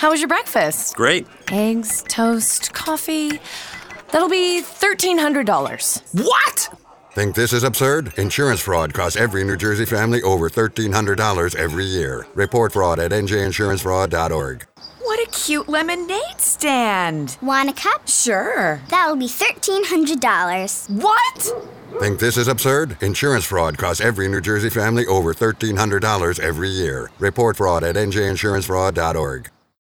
How was your breakfast? Great. Eggs, toast, coffee. That'll be $1,300. What? Think this is absurd? Insurance fraud costs every New Jersey family over $1,300 every year. Report fraud at njinsuranceFraud.org. What a cute lemonade stand. Want a cup? Sure. That'll be $1,300. What? Think this is absurd? Insurance fraud costs every New Jersey family over $1,300 every year. Report fraud at njinsuranceFraud.org.